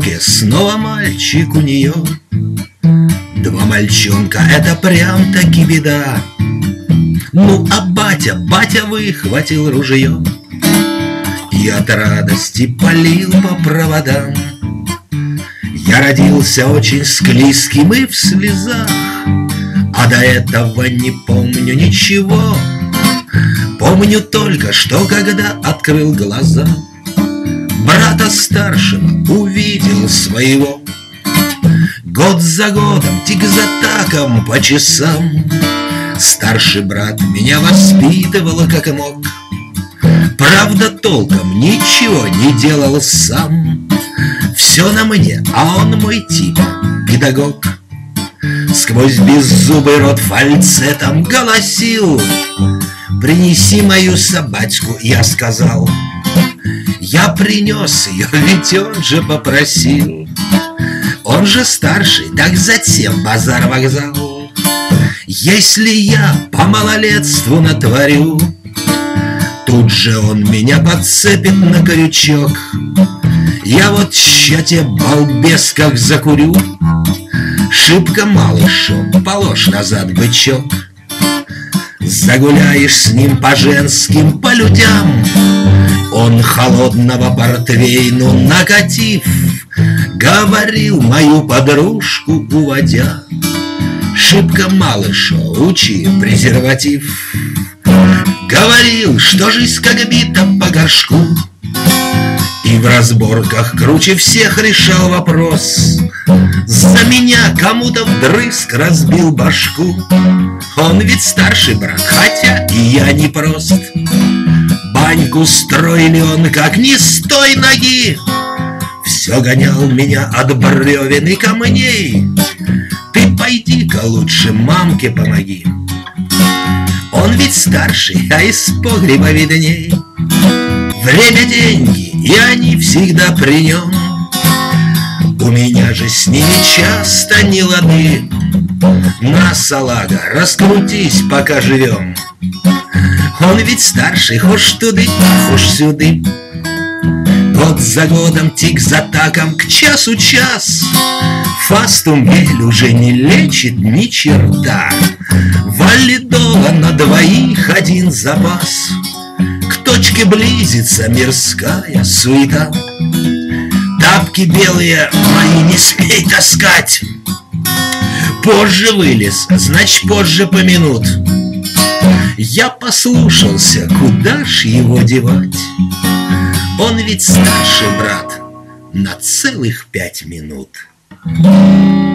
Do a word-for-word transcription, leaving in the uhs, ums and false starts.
руке, снова мальчик у нее. Два мальчонка — это прям-таки беда. Ну а батя, батя выхватил ружье и от радости палил по проводам. Я родился очень склизким и в слезах, а до этого не помню ничего. Помню только, что когда открыл глаза, брата старшего увидел своего. Год за годом, тик за таком по часам, старший брат меня воспитывал как мог. Правда, толком ничего не делал сам. Все на мне, а он мой типа педагог. Сквозь беззубый рот фальцетом голосил: «Принеси мою собачку», я сказал. Я принес ее, ведь он же попросил. Он же старший, так затем базар-вокзал. Если я по малолетству натворю, тут же он меня подцепит на крючок. Я вот ща тебе, балбес, как закурю. Шибко малышу, положь назад, бычок. Загуляешь с ним по женским, по людям, он холодного портвейну накатив говорил мою подружку уводя: «Шибко малыша, учи презерватив». Говорил, что жизнь как бита по горшку, и в разборках круче всех решал вопрос. За меня кому-то вдрызг разбил башку. Он ведь старший брат, хотя и я не прост. Баньку строили он как ни с той ноги. Все гонял меня от бревен и камней. Ты пойди-ка лучше мамке помоги. Он ведь старший, а из погреба видней. Время — деньги, и они всегда при нем. У меня же с ними часто не лады. На, салага, раскрутись, пока живем. Он ведь старший, хошь туды, хошь сюды. Год за годом, тик за таком, к часу час. Фастумгель уже не лечит ни черта. Валидола на двоих один запас. К точке близится мирская суета. Тапки белые мои не смей таскать. Позже вылез, значит позже помянут. Я послушался, куда ж его девать? Он ведь старший брат на целых пять минут.